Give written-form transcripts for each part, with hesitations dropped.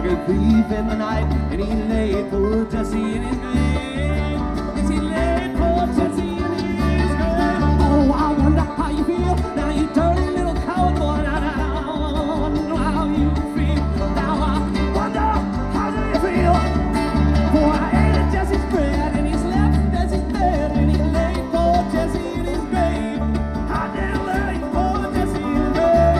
a thief in the night, and he laid poor Jesse in his grave. Yes, he laid poor Jesse in his grave. Oh, I wonder how you feel now, you dirty little cowboy. Now, I wonder how you feel. Now I wonder how do you feel? For I ate Jesse's bread, and he slept Jesse's bed, and he laid poor Jesse in his grave. I did lay poor Jesse in his grave.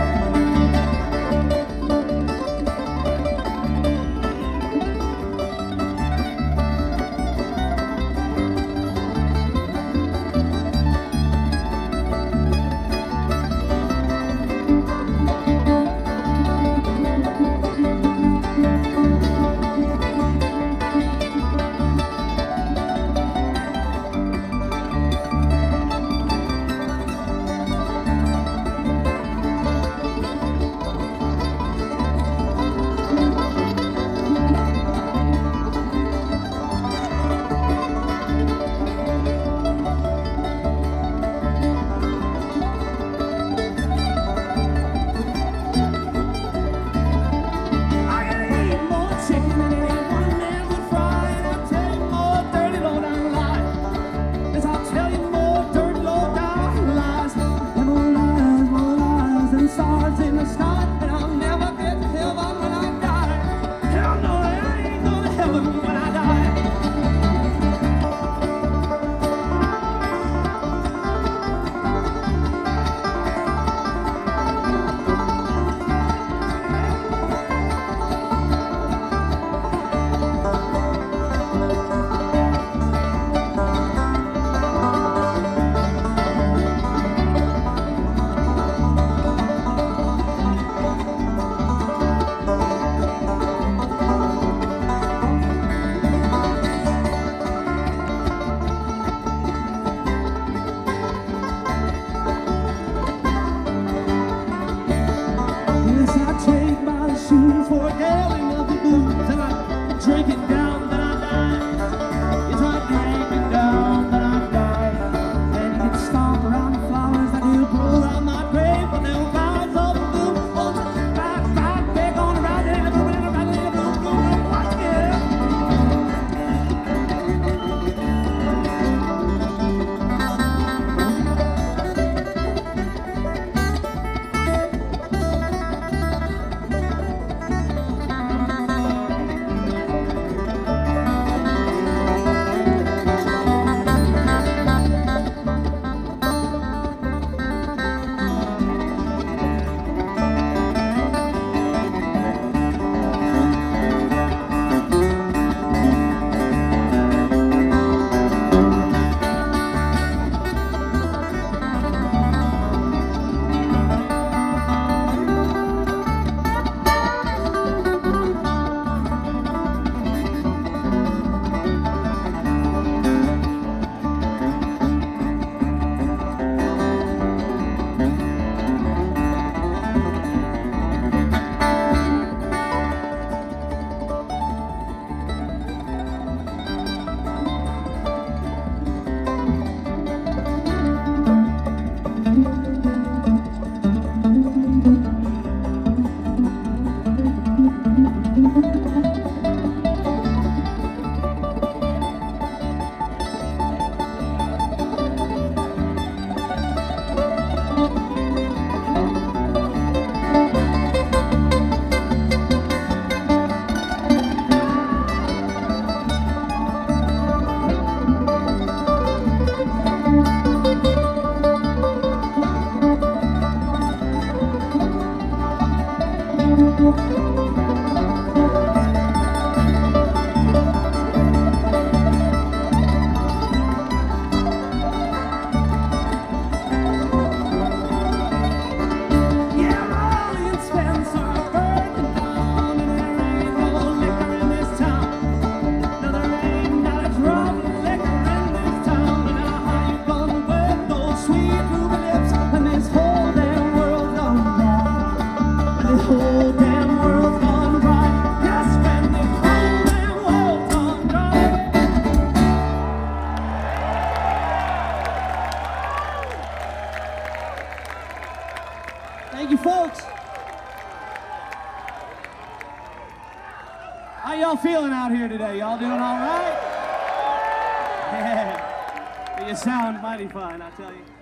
y'all feeling out here today? Y'all doing all right? Yeah. You sound mighty fine, I tell you.